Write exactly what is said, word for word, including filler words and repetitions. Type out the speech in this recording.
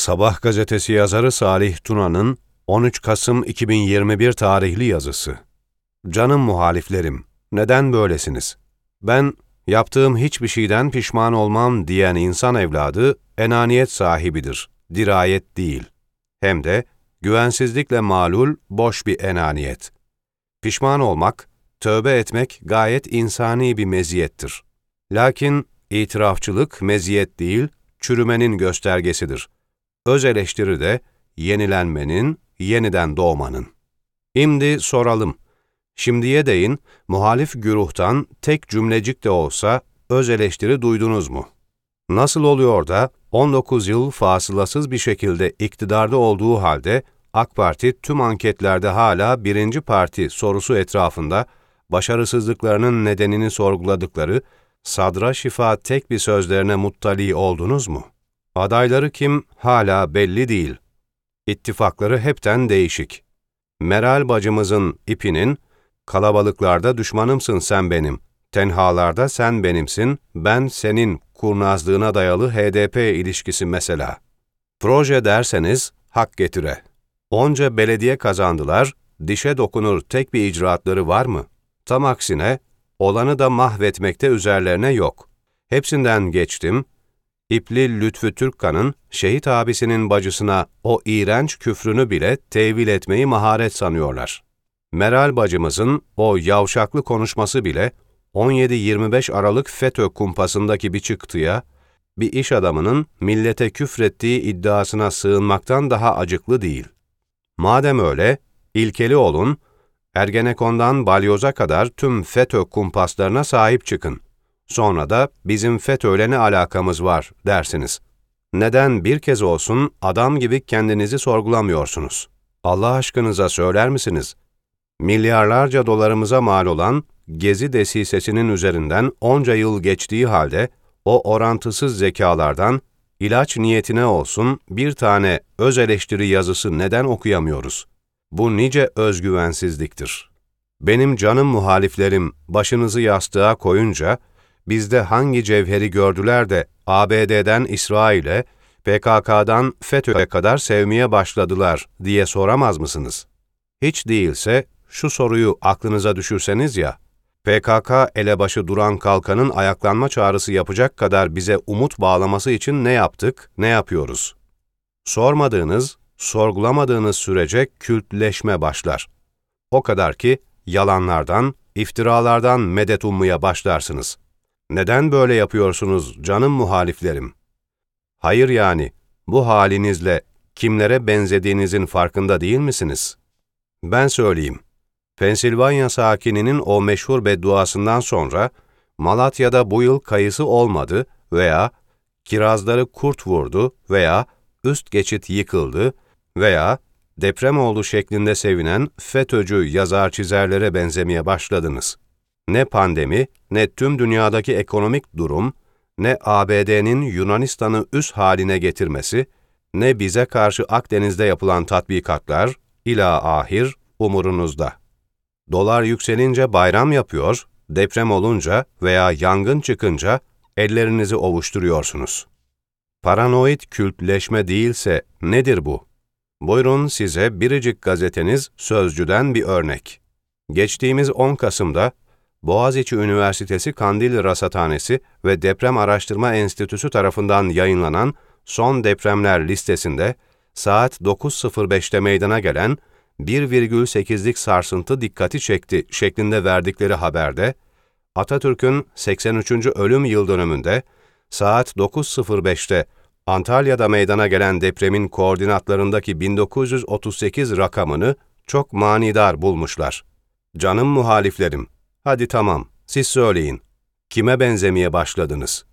Sabah gazetesi yazarı Salih Tuna'nın on üç Kasım iki bin yirmi bir tarihli yazısı. Canım muhaliflerim, neden böylesiniz? Ben, yaptığım hiçbir şeyden pişman olmam diyen insan evladı, enaniyet sahibidir, dirayet değil. Hem de güvensizlikle malul, boş bir enaniyet. Pişman olmak, tövbe etmek gayet insani bir meziyettir. Lakin itirafçılık meziyet değil, çürümenin göstergesidir. Öz eleştiri de yenilenmenin, yeniden doğmanın. Şimdi soralım. Şimdiye değin muhalif güruhtan tek cümlecik de olsa öz eleştiri duydunuz mu? Nasıl oluyor da on dokuz yıl fasılasız bir şekilde iktidarda olduğu halde AK Parti tüm anketlerde hala birinci parti sorusu etrafında başarısızlıklarının nedenini sorguladıkları sadra şifa tek bir sözlerine muttali oldunuz mu? Adayları kim hala belli değil. İttifakları hepten değişik. Meral bacımızın ipinin, kalabalıklarda düşmanımsın sen benim, tenhalarda sen benimsin, ben senin kurnazlığına dayalı H D P ilişkisi mesela. Proje derseniz hak getire. Onca belediye kazandılar, dişe dokunur tek bir icraatları var mı? Tam aksine, olanı da mahvetmekte üzerlerine yok. Hepsinden geçtim, İpli Lütfü Türkkan'ın şehit abisinin bacısına o iğrenç küfrünü bile tevil etmeyi maharet sanıyorlar. Meral bacımızın o yavşaklı konuşması bile on yedi yirmi beş Aralık FETÖ kumpasındaki bir çıktıya, bir iş adamının millete küfrettiği iddiasına sığınmaktan daha acıklı değil. Madem öyle, ilkeli olun, Ergenekon'dan Balyoz'a kadar tüm FETÖ kumpaslarına sahip çıkın. Sonra da bizim FETÖ'yle ne alakamız var dersiniz. Neden bir kez olsun adam gibi kendinizi sorgulamıyorsunuz? Allah aşkınıza söyler misiniz? Milyarlarca dolarımıza mal olan Gezi desisesinin üzerinden onca yıl geçtiği halde o orantısız zekalardan ilaç niyetine olsun bir tane öz eleştiri yazısı neden okuyamıyoruz? Bu nice özgüvensizliktir. Benim canım muhaliflerim başınızı yastığa koyunca, bizde hangi cevheri gördüler de A B D'den İsrail'e, P K K'dan FETÖ'ye kadar sevmeye başladılar diye soramaz mısınız? Hiç değilse şu soruyu aklınıza düşürseniz ya, P K K elebaşı Duran Kalkan'ın ayaklanma çağrısı yapacak kadar bize umut bağlaması için ne yaptık, ne yapıyoruz? Sormadığınız, sorgulamadığınız sürece kültleşme başlar. O kadar ki yalanlardan, iftiralardan medet ummaya başlarsınız. Neden böyle yapıyorsunuz canım muhaliflerim? Hayır yani, bu halinizle kimlere benzediğinizin farkında değil misiniz? Ben söyleyeyim. Pensilvanya sakininin o meşhur bedduasından sonra, Malatya'da bu yıl kayısı olmadı veya kirazları kurt vurdu veya üst geçit yıkıldı veya deprem oldu şeklinde sevinen FETÖ'cü yazar çizerlere benzemeye başladınız. Ne pandemi, ne tüm dünyadaki ekonomik durum, ne A B D'nin Yunanistan'ı üs haline getirmesi, ne bize karşı Akdeniz'de yapılan tatbikatlar, ila ahir umurunuzda. Dolar yükselince bayram yapıyor, deprem olunca veya yangın çıkınca ellerinizi ovuşturuyorsunuz. Paranoid kültleşme değilse nedir bu? Buyurun size biricik gazeteniz Sözcü'den bir örnek. Geçtiğimiz on Kasım'da, Boğaziçi Üniversitesi Kandilli Rasathanesi ve Deprem Araştırma Enstitüsü tarafından yayınlanan son depremler listesinde saat dokuz sıfır beşte meydana gelen bir virgül sekizlik sarsıntı dikkati çekti şeklinde verdikleri haberde, Atatürk'ün seksen üçüncü ölüm yıldönümünde saat dokuz sıfır beşte Antalya'da meydana gelen depremin koordinatlarındaki bin dokuz yüz otuz sekiz rakamını çok manidar bulmuşlar. Canım muhaliflerim, hadi tamam, siz söyleyin. Kime benzemeye başladınız?